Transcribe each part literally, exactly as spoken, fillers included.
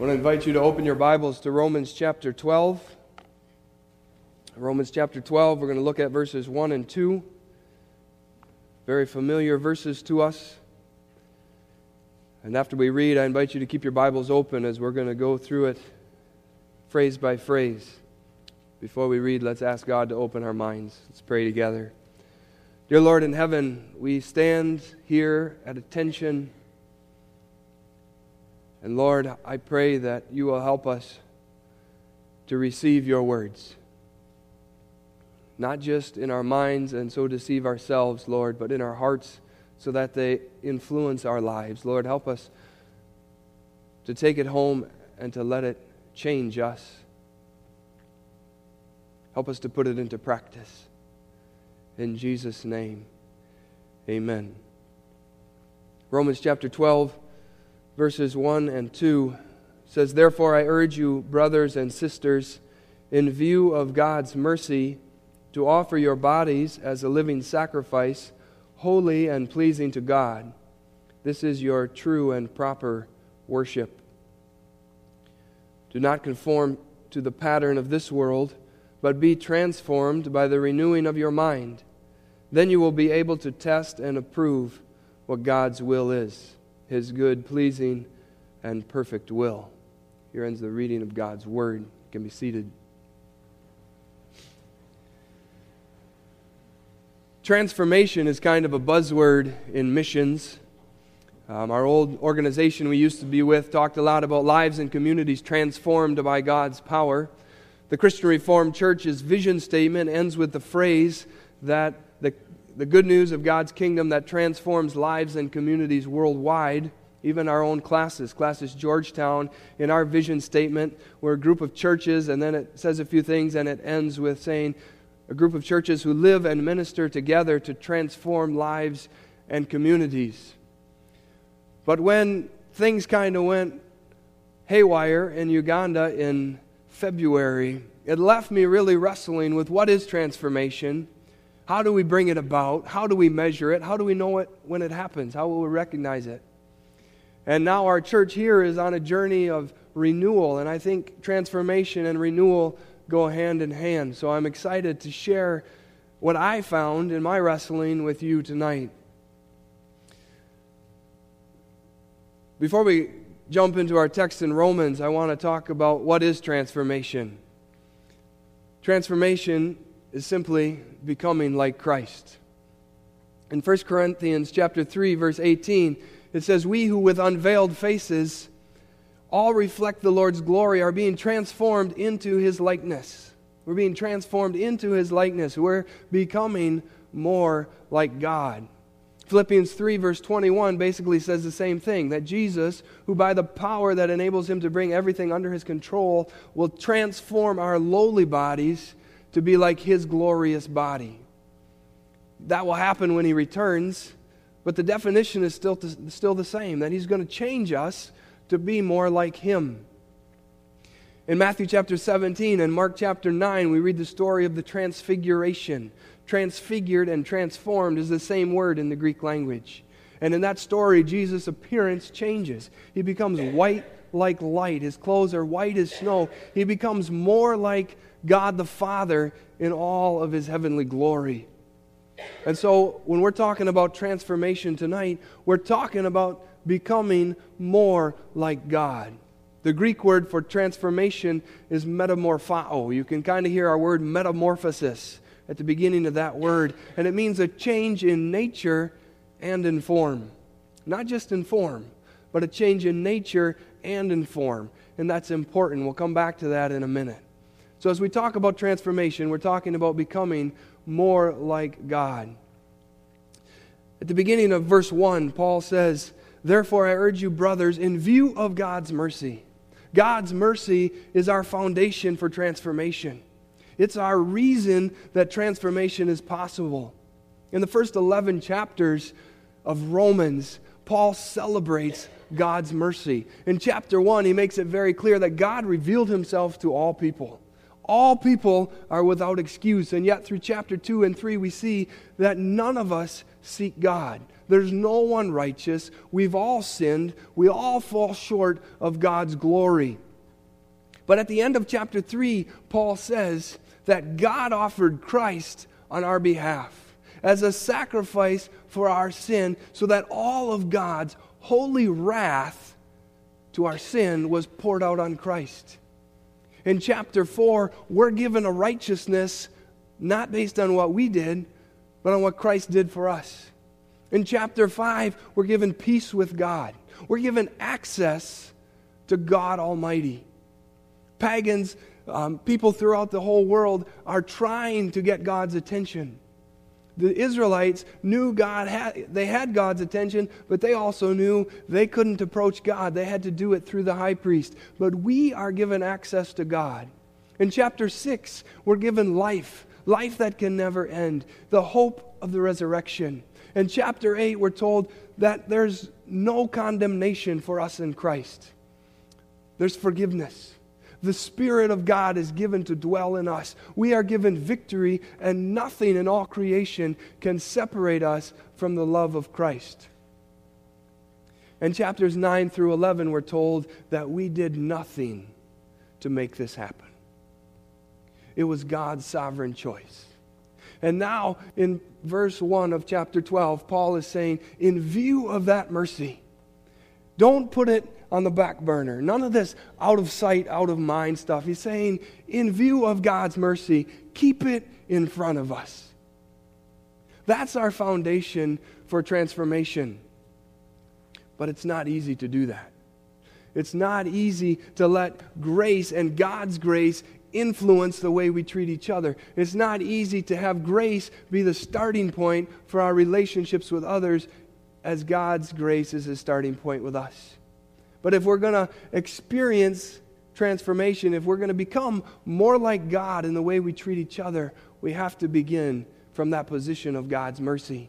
I want to invite you to open your Bibles to Romans chapter twelve. Romans chapter twelve, we're going to look at verses one and two. Very familiar verses to us. And after we read, I invite you to keep your Bibles open as we're going to go through it phrase by phrase. Before we read, let's ask God to open our minds. Let's pray together. Dear Lord in heaven, we stand here at attention. And Lord, I pray that you will help us to receive your words. Not just in our minds and so deceive ourselves, Lord, but in our hearts so that they influence our lives. Lord, help us to take it home and to let it change us. Help us to put it into practice. In Jesus' name, amen. Romans chapter twelve, verses one and two says, "Therefore I urge you, brothers and sisters, in view of God's mercy, to offer your bodies as a living sacrifice, holy and pleasing to God. This is your true and proper worship. Do not conform to the pattern of this world, but be transformed by the renewing of your mind. Then you will be able to test and approve what God's will is, His good, pleasing, and perfect will." Here ends the reading of God's Word. You can be seated. Transformation is kind of a buzzword in missions. Um, our old organization we used to be with talked a lot about lives and communities transformed by God's power. The Christian Reformed Church's vision statement ends with the phrase that the, the good news of God's kingdom that transforms lives and communities worldwide. Even our own classes, Classes Georgetown, in our vision statement, we're a group of churches, and then it says a few things, and it ends with saying, a group of churches who live and minister together to transform lives and communities. But when things kind of went haywire in Uganda in February, it left me really wrestling with what is transformation? How do we bring it about? How do we measure it? How do we know it when it happens? How will we recognize it? And now our church here is on a journey of renewal, and I think transformation and renewal go hand in hand. So I'm excited to share what I found in my wrestling with you tonight. Before we jump into our text in Romans, I want to talk about what is transformation. Transformation is simply becoming like Christ. In First Corinthians chapter three, verse eighteen, it says, "We who with unveiled faces all reflect the Lord's glory are being transformed into His likeness." We're being transformed into His likeness. We're becoming more like God. Philippians three, verse twenty-one basically says the same thing, that Jesus, who by the power that enables Him to bring everything under His control, will transform our lowly bodies to be like His glorious body. That will happen when He returns, but the definition is still, still the same, that He's going to change us to be more like Him. In Matthew chapter seventeen and Mark chapter nine, we read the story of the transfiguration. Transfigured and transformed is the same word in the Greek language. And in that story, Jesus' appearance changes. He becomes white like light. His clothes are white as snow. He becomes more like God the Father in all of His heavenly glory. And so when we're talking about transformation tonight, we're talking about becoming more like God. The Greek word for transformation is metamorphao. You can kind of hear our word metamorphosis at the beginning of that word, and it means a change in nature and in form. Not just in form, but a change in nature and in form. And that's important. We'll come back to that in a minute. So as we talk about transformation, we're talking about becoming more like God. At the beginning of verse one, Paul says, "Therefore I urge you, brothers, in view of God's mercy." God's mercy is our foundation for transformation. It's our reason that transformation is possible. In the first eleven chapters of Romans, Paul celebrates God's mercy. In chapter one, he makes it very clear that God revealed Himself to all people. All people are without excuse, and yet through chapter two and three, we see that none of us seek God. There's no one righteous. We've all sinned. We all fall short of God's glory. But at the end of chapter three, Paul says that God offered Christ on our behalf as a sacrifice for our sin, so that all of God's holy wrath to our sin was poured out on Christ. In chapter four, we're given a righteousness not based on what we did, but on what Christ did for us. In chapter five, we're given peace with God. We're given access to God Almighty. Pagans, um, people throughout the whole world are trying to get God's attention. The Israelites knew God had, they had God's attention, but they also knew they couldn't approach God. They had to do it through the high priest. But we are given access to God. In chapter six, we're given life, life that can never end, the hope of the resurrection. In chapter eight, we're told that there's no condemnation for us in Christ. There's forgiveness. The Spirit of God is given to dwell in us. We are given victory, and nothing in all creation can separate us from the love of Christ. In chapters nine through eleven, we're told that we did nothing to make this happen. It was God's sovereign choice. And now, in verse one of chapter twelve, Paul is saying, in view of that mercy, don't put it on the back burner. None of this out of sight, out of mind stuff. He's saying, in view of God's mercy, keep it in front of us. That's our foundation for transformation. But it's not easy to do that. It's not easy to let grace and God's grace influence the way we treat each other. It's not easy to have grace be the starting point for our relationships with others, as God's grace is the starting point with us. But if we're going to experience transformation, if we're going to become more like God in the way we treat each other, we have to begin from that position of God's mercy.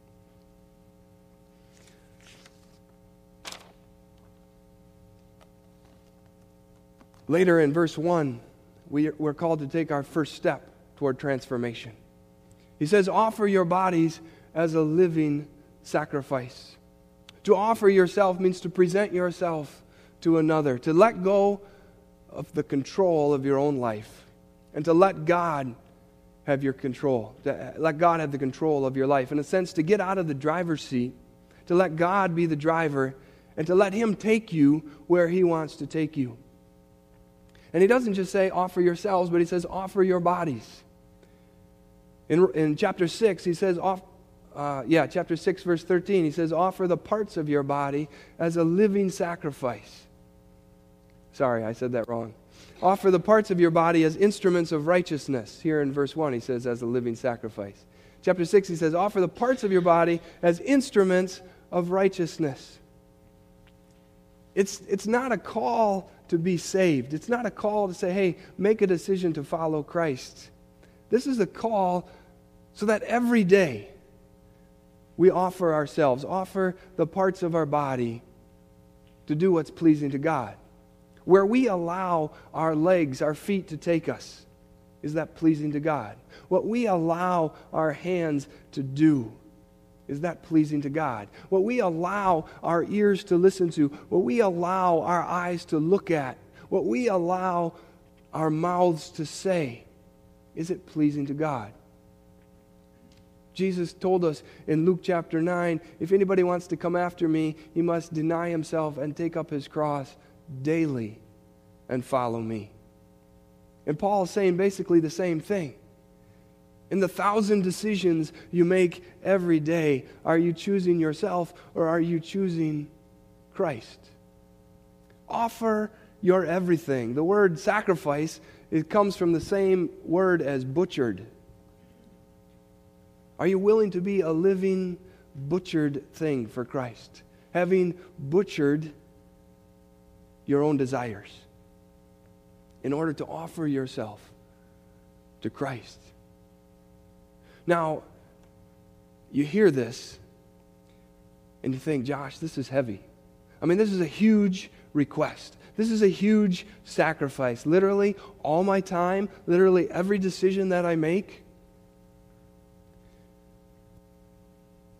Later in verse one, we, we're called to take our first step toward transformation. He says, offer your bodies as a living sacrifice. To offer yourself means to present yourself to another, to let go of the control of your own life, and to let God have your control, to let God have the control of your life. In a sense, to get out of the driver's seat, to let God be the driver, and to let Him take you where He wants to take you. And He doesn't just say offer yourselves, but He says offer your bodies. In, in chapter six, He says offer Uh, yeah, chapter six, verse thirteen, he says, offer the parts of your body as a living sacrifice. Sorry, I said that wrong. Offer the parts of your body as instruments of righteousness. Here in verse one, he says, as a living sacrifice. Chapter six, he says, offer the parts of your body as instruments of righteousness. It's, it's not a call to be saved. It's not a call to say, hey, make a decision to follow Christ. This is a call so that every day we offer ourselves, offer the parts of our body to do what's pleasing to God. Where we allow our legs, our feet to take us, is that pleasing to God? What we allow our hands to do, is that pleasing to God? What we allow our ears to listen to, what we allow our eyes to look at, what we allow our mouths to say, is it pleasing to God? Jesus told us in Luke chapter nine, if anybody wants to come after me, he must deny himself and take up his cross daily and follow me. And Paul is saying basically the same thing. In the thousand decisions you make every day, are you choosing yourself or are you choosing Christ? Offer your everything. The word sacrifice, it comes from the same word as butchered. Are you willing to be a living, butchered thing for Christ? Having butchered your own desires in order to offer yourself to Christ. Now, you hear this and you think, Josh, this is heavy. I mean, this is a huge request. This is a huge sacrifice. Literally, all my time, literally every decision that I make.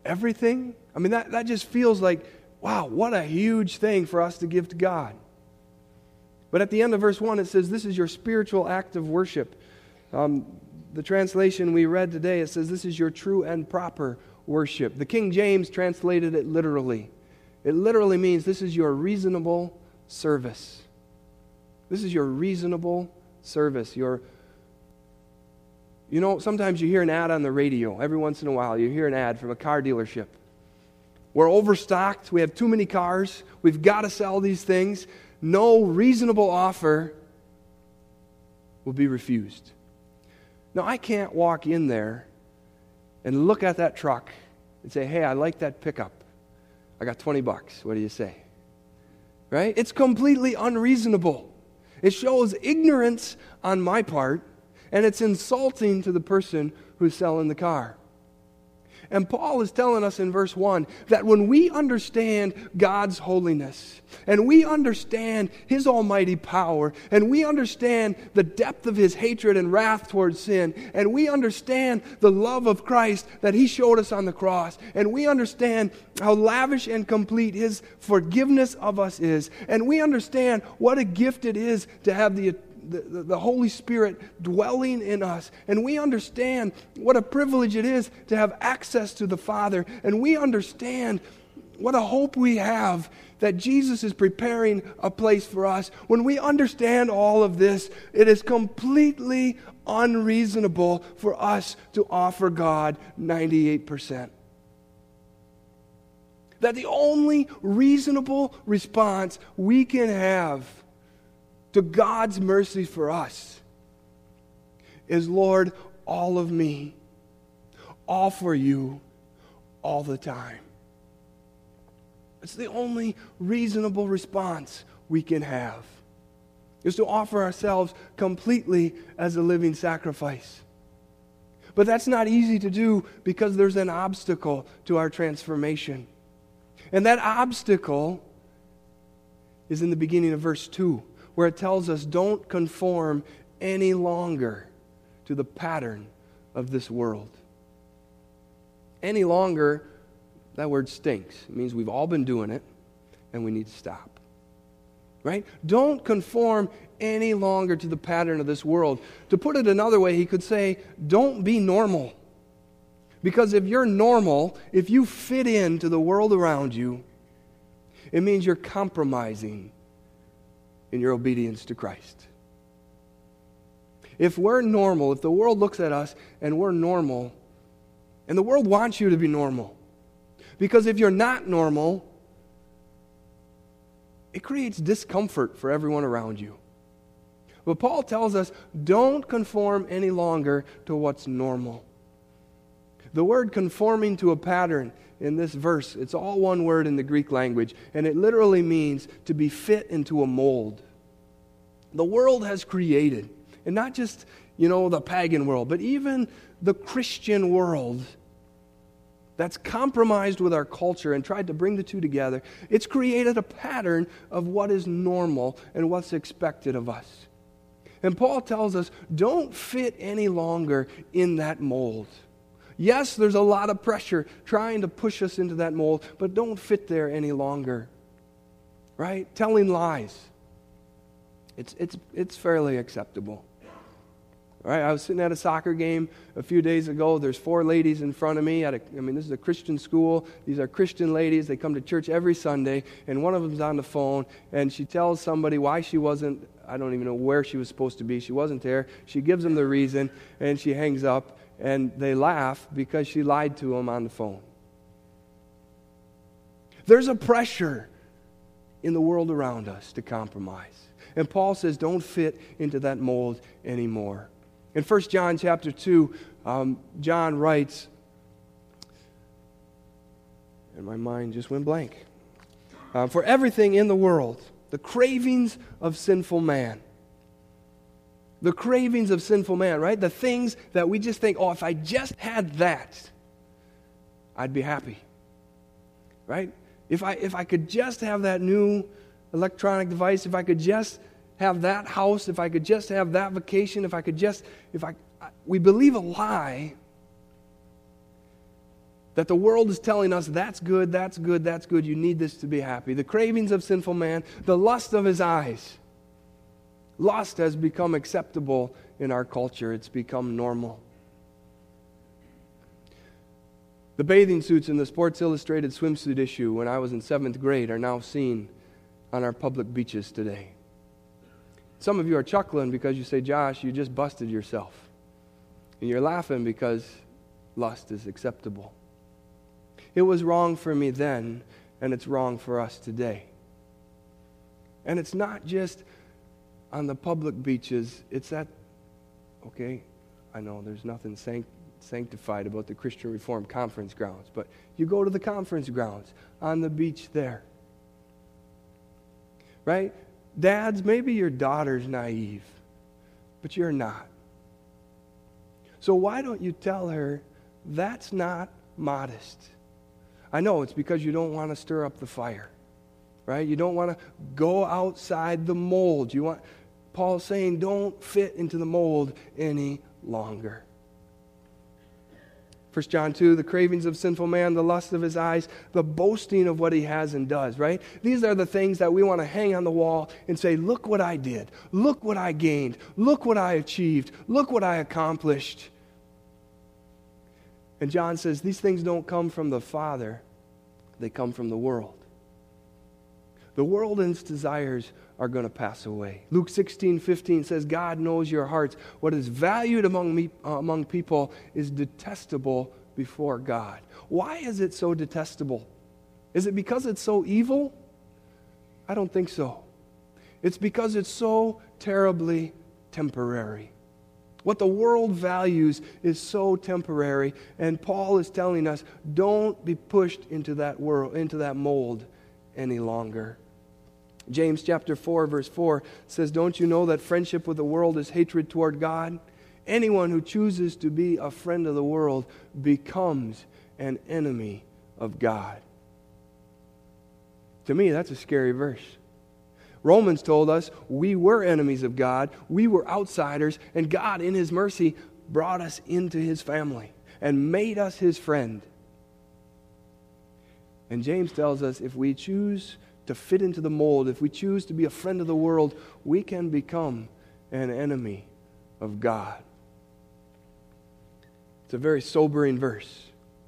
everything? I mean, that, that just feels like, wow, what a huge thing for us to give to God. But at the end of verse one, it says, this is your spiritual act of worship. Um, the translation we read today, it says, this is your true and proper worship. The King James translated it literally. It literally means this is your reasonable service. This is your reasonable service. Your, you know, sometimes you hear an ad on the radio. Every once in a while, you hear an ad from a car dealership. We're overstocked. We have too many cars. We've got to sell these things. No reasonable offer will be refused. Now, I can't walk in there and look at that truck and say, hey, I like that pickup. I got twenty bucks. What do you say? Right? It's completely unreasonable. It shows ignorance on my part, and it's insulting to the person who's selling the car. And Paul is telling us in verse one that when we understand God's holiness, and we understand His almighty power, and we understand the depth of His hatred and wrath towards sin, and we understand the love of Christ that He showed us on the cross, and we understand how lavish and complete His forgiveness of us is, and we understand what a gift it is to have the The, the Holy Spirit dwelling in us. And we understand what a privilege it is to have access to the Father. And we understand what a hope we have that Jesus is preparing a place for us. When we understand all of this, it is completely unreasonable for us to offer God ninety-eight percent. That the only reasonable response we can have to God's mercy for us is, Lord, all of me, all for you, all the time. It's the only reasonable response we can have, is to offer ourselves completely as a living sacrifice. But that's not easy to do because there's an obstacle to our transformation. And that obstacle is in the beginning of verse two. Where it tells us, don't conform any longer to the pattern of this world. Any longer, that word stinks. It means we've all been doing it, and we need to stop. Right? Don't conform any longer to the pattern of this world. To put it another way, he could say, don't be normal. Because if you're normal, if you fit into the world around you, it means you're compromising in your obedience to Christ. If we're normal, if the world looks at us and we're normal, and the world wants you to be normal, because if you're not normal, it creates discomfort for everyone around you. But Paul tells us, don't conform any longer to what's normal. The word conforming to a pattern in this verse, it's all one word in the Greek language, and it literally means to be fit into a mold. The world has created, and not just, you know, the pagan world, but even the Christian world that's compromised with our culture and tried to bring the two together. It's created a pattern of what is normal and what's expected of us. And Paul tells us, don't fit any longer in that mold. Yes, there's a lot of pressure trying to push us into that mold, but don't fit there any longer. Right? Telling lies. It's it's it's fairly acceptable. Right? I was sitting at a soccer game a few days ago. There's four ladies in front of me. At a, I mean, this is a Christian school. These are Christian ladies. They come to church every Sunday, and one of them's on the phone, and she tells somebody why she wasn't, I don't even know where she was supposed to be. She wasn't there. She gives them the reason, and she hangs up. And they laugh because she lied to them on the phone. There's a pressure in the world around us to compromise. And Paul says, don't fit into that mold anymore. In First John chapter two, um, John writes, and my mind just went blank. Uh, For everything in the world, the cravings of sinful man, The cravings of sinful man, right? The things that we just think, oh, if I just had that, I'd be happy. Right? If I if I could just have that new electronic device, if I could just have that house, if I could just have that vacation, if I could just, if I, we believe a lie That the world is telling us, that's good, that's good, that's good, you need this to be happy. The cravings of sinful man, the lust of his eyes. Lust has become acceptable in our culture. It's become normal. The bathing suits in the Sports Illustrated swimsuit issue when I was in seventh grade are now seen on our public beaches today. Some of you are chuckling because you say, Josh, you just busted yourself. And you're laughing because lust is acceptable. It was wrong for me then, and it's wrong for us today. And it's not just on the public beaches. It's at, okay, I know there's nothing sanct- sanctified about the Christian Reformed conference grounds, but you go to the conference grounds on the beach there. Right? Dads, maybe your daughter's naive, but you're not. So why don't you tell her that's not modest? I know it's because you don't want to stir up the fire, right? You don't want to go outside the mold. You want, Paul's saying, don't fit into the mold any longer. First John two, the cravings of sinful man, the lust of his eyes, the boasting of what he has and does, right? These are the things that we want to hang on the wall and say, look what I did. Look what I gained. Look what I achieved. Look what I accomplished. And John says, these things don't come from the Father. They come from the world. The world and its desires are going to pass away. Luke sixteen fifteen says, God knows your hearts. What is valued among me, uh, among people is detestable before God. Why is it so detestable? Is it because it's so evil? I don't think so. It's because it's so terribly temporary. What the world values is so temporary, and Paul is telling us, don't be pushed into that world, into that mold any longer. James chapter four, verse four says, don't you know that friendship with the world is hatred toward God? Anyone who chooses to be a friend of the world becomes an enemy of God. To me, that's a scary verse. Romans told us we were enemies of God, we were outsiders, and God in His mercy brought us into His family and made us His friend. And James tells us if we choose to fit into the mold, if we choose to be a friend of the world, we can become an enemy of God. It's a very sobering verse.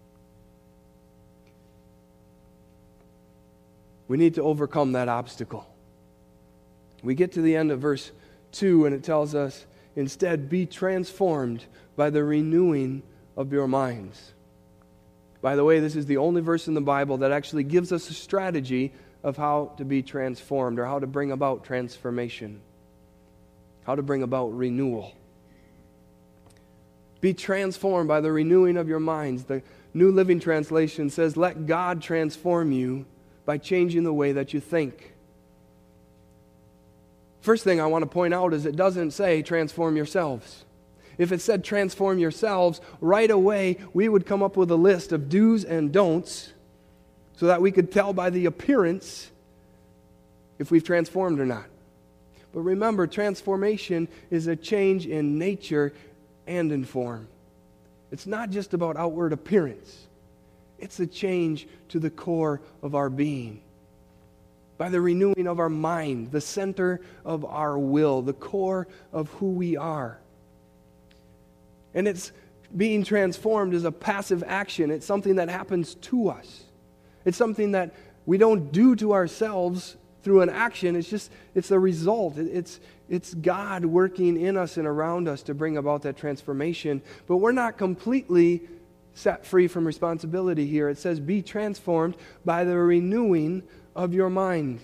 We need to overcome that obstacle. We get to the end of verse two and it tells us, instead, be transformed by the renewing of your minds. By the way, this is the only verse in the Bible that actually gives us a strategy of how to be transformed or how to bring about transformation, how to bring about renewal. Be transformed by the renewing of your minds. The New Living Translation says, let God transform you by changing the way that you think. First thing I want to point out is it doesn't say transform yourselves. If it said transform yourselves, right away we would come up with a list of do's and don'ts so that we could tell by the appearance if we've transformed or not. But remember, transformation is a change in nature and in form. It's not just about outward appearance. It's a change to the core of our being. By the renewing of our mind, the center of our will, the core of who we are. And it's being transformed is a passive action. It's something that happens to us. It's something that we don't do to ourselves through an action. It's just, it's the result. It's, it's God working in us and around us to bring about that transformation. But we're not completely set free from responsibility here. It says, be transformed by the renewing of your mind.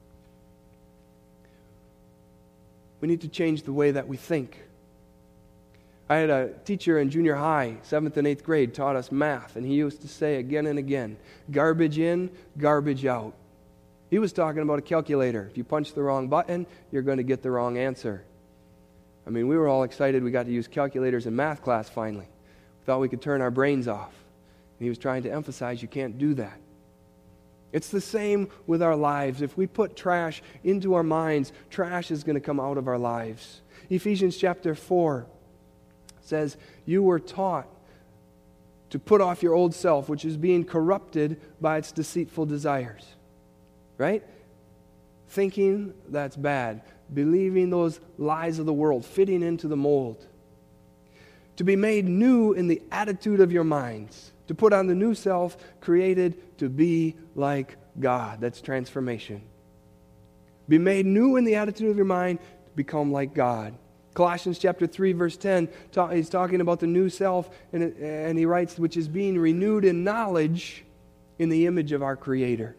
We need to change the way that we think. I had a teacher in junior high, seventh and eighth grade, taught us math, and he used to say again and again, garbage in, garbage out. He was talking about a calculator. If you punch the wrong button, you're going to get the wrong answer. I mean, we were all excited we got to use calculators in math class finally. We thought we could turn our brains off. And he was trying to emphasize you can't do that. It's the same with our lives. If we put trash into our minds, trash is going to come out of our lives. Ephesians chapter four says, you were taught to put off your old self, which is being corrupted by its deceitful desires. Right? Thinking that's bad. Believing those lies of the world, fitting into the mold. To be made new in the attitude of your minds. To put on the new self created to be like God. That's transformation. Be made new in the attitude of your mind to become like God. Colossians chapter three, verse ten, he's talking about the new self, and, it, and he writes, which is being renewed in knowledge in the image of our Creator.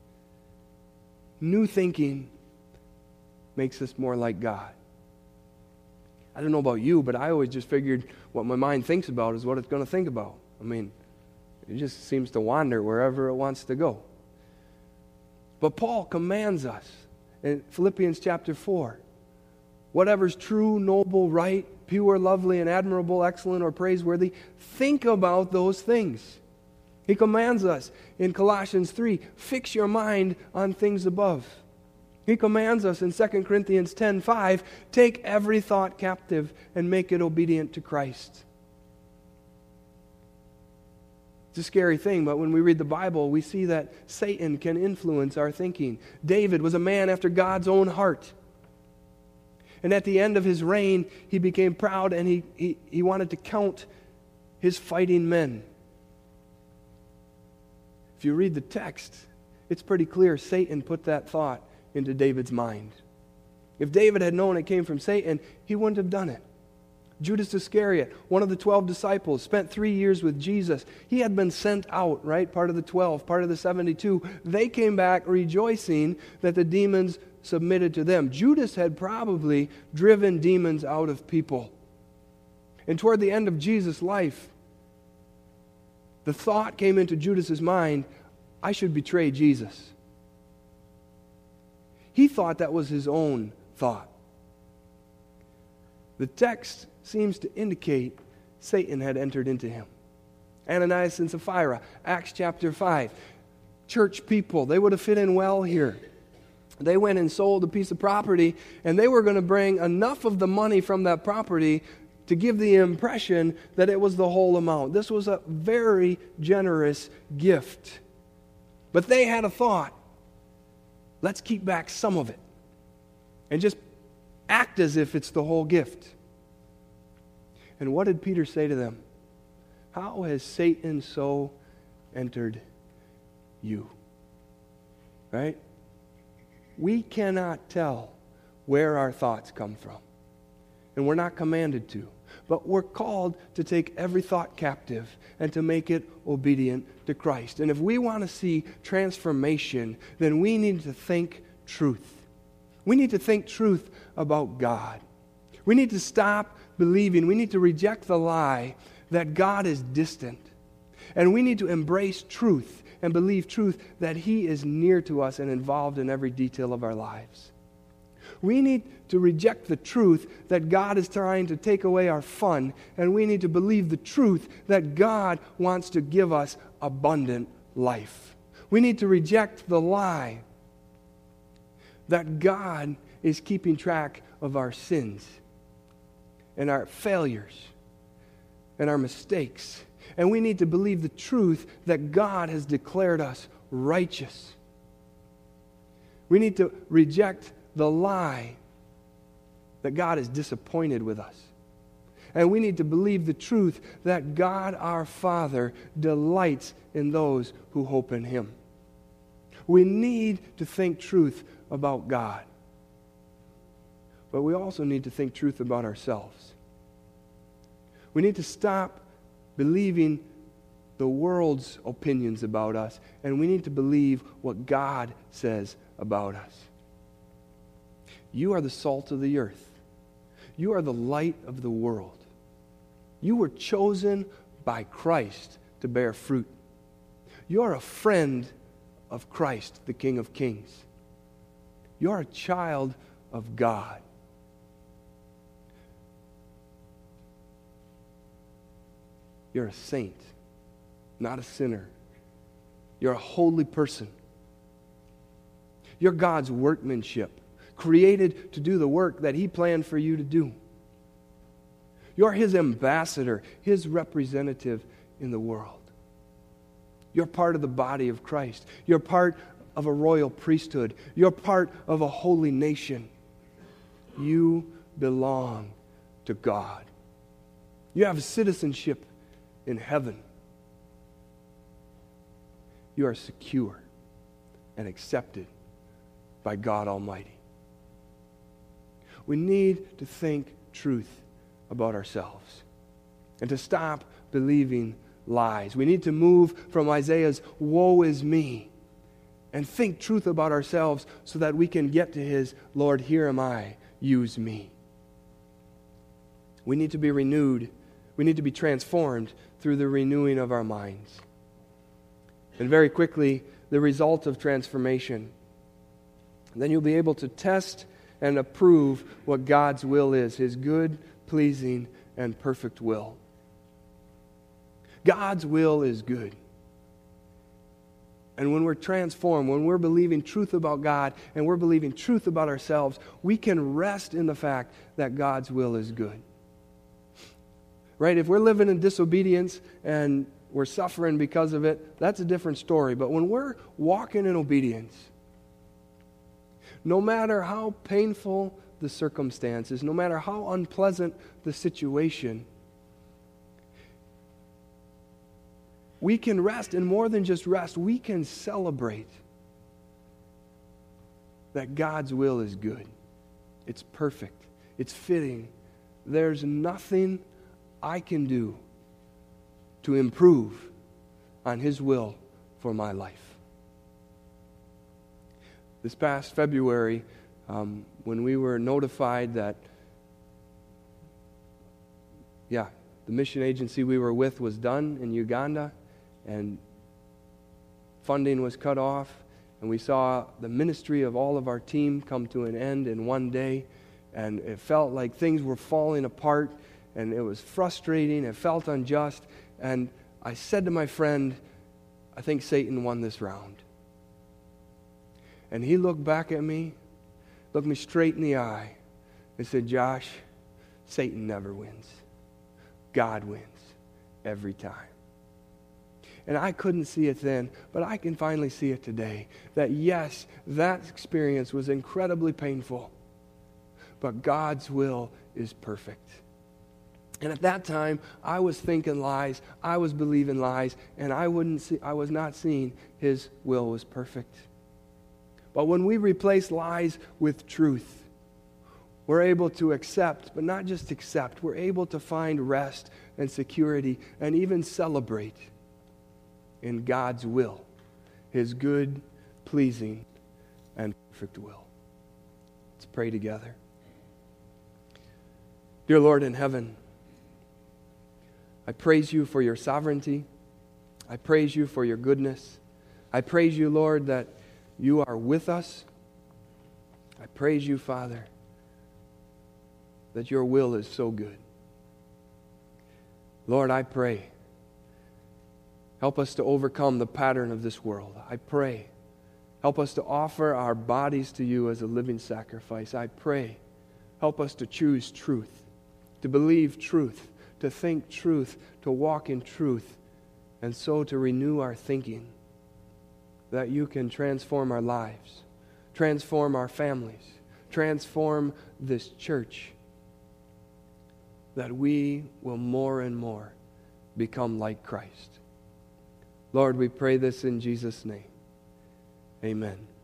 New thinking makes us more like God. I don't know about you, but I always just figured what my mind thinks about is what it's going to think about. I mean, it just seems to wander wherever it wants to go. But Paul commands us in Philippians chapter four, whatever's true, noble, right, pure, lovely, and admirable, excellent, or praiseworthy, think about those things. He commands us in Colossians three, fix your mind on things above. He commands us in Second Corinthians ten five, take every thought captive and make it obedient to Christ. It's a scary thing, but when we read the Bible, we see that Satan can influence our thinking. David was a man after God's own heart. And at the end of his reign, he became proud and he, he, he wanted to count his fighting men. If you read the text, it's pretty clear Satan put that thought into David's mind. If David had known it came from Satan, he wouldn't have done it. Judas Iscariot, one of the twelve disciples, spent three years with Jesus. He had been sent out, right? Part of the twelve, part of the seventy-two. They came back rejoicing that the demons submitted to them. Judas had probably driven demons out of people. And toward the end of Jesus' life, the thought came into Judas's mind, I should betray Jesus. He thought that was his own thought. The text seems to indicate Satan had entered into him. Ananias and Sapphira, Acts chapter five. Church people, they would have fit in well here. They went and sold a piece of property, and they were going to bring enough of the money from that property to give the impression that it was the whole amount. This was a very generous gift. But they had a thought. Let's keep back some of it and just act as if it's the whole gift. And what did Peter say to them? How has Satan so entered you? Right? We cannot tell where our thoughts come from. And we're not commanded to. But we're called to take every thought captive and to make it obedient to Christ. And if we want to see transformation, then we need to think truth. We need to think truth about God. We need to stop believing, we need to reject the lie that God is distant. And we need to embrace truth and believe truth that He is near to us and involved in every detail of our lives. We need to reject the truth that God is trying to take away our fun, and we need to believe the truth that God wants to give us abundant life. We need to reject the lie that God is keeping track of our sins and our failures and our mistakes. And we need to believe the truth that God has declared us righteous. We need to reject the lie that God is disappointed with us. And we need to believe the truth that God our Father delights in those who hope in Him. We need to think truth about God. But we also need to think truth about ourselves. We need to stop believing the world's opinions about us, and we need to believe what God says about us. You are the salt of the earth. You are the light of the world. You were chosen by Christ to bear fruit. You are a friend of Christ, the King of Kings. You are a child of God. You're a saint, not a sinner. You're a holy person. You're God's workmanship, created to do the work that He planned for you to do. You're His ambassador, His representative in the world. You're part of the body of Christ. You're part of a royal priesthood. You're part of a holy nation. You belong to God. You have citizenship in heaven. You are secure and accepted by God Almighty. We need to think truth about ourselves and to stop believing lies. We need to move from Isaiah's woe is me and think truth about ourselves so that we can get to his, Lord, here am I, use me. We need to be renewed. We need to be transformed through the renewing of our minds. And very quickly, the result of transformation. Then you'll be able to test and approve what God's will is, his good, pleasing, and perfect will. God's will is good. And when we're transformed, when we're believing truth about God and we're believing truth about ourselves, we can rest in the fact that God's will is good. Right? If we're living in disobedience and we're suffering because of it, that's a different story. But when we're walking in obedience, no matter how painful the circumstances, no matter how unpleasant the situation, we can rest, and more than just rest, we can celebrate that God's will is good. It's perfect. It's fitting. There's nothing I can do to improve on his will for my life. This past February, um, when we were notified that, yeah, the mission agency we were with was done in Uganda, and funding was cut off, and we saw the ministry of all of our team come to an end in one day, and it felt like things were falling apart, and it was frustrating, it felt unjust, and I said to my friend, I think Satan won this round. And he looked back at me, looked me straight in the eye, and said, Josh, Satan never wins. God wins every time. And I couldn't see it then, but I can finally see it today. That yes, that experience was incredibly painful, but God's will is perfect. And at that time, I was thinking lies, I was believing lies, and I wouldn't see, I was not seeing his will was perfect. But when we replace lies with truth, we're able to accept, but not just accept, we're able to find rest and security and even celebrate in God's will, his good, pleasing, and perfect will. Let's pray together. Dear Lord in heaven, I praise you for your sovereignty. I praise you for your goodness. I praise you, Lord, that you are with us. I praise you, Father, that your will is so good. Lord, I pray, help us to overcome the pattern of this world. I pray, help us to offer our bodies to you as a living sacrifice. I pray, help us to choose truth, to believe truth, to think truth, to walk in truth, and so to renew our thinking, that you can transform our lives, transform our families, transform this church, that we will more and more become like Christ. Lord, we pray this in Jesus' name. Amen.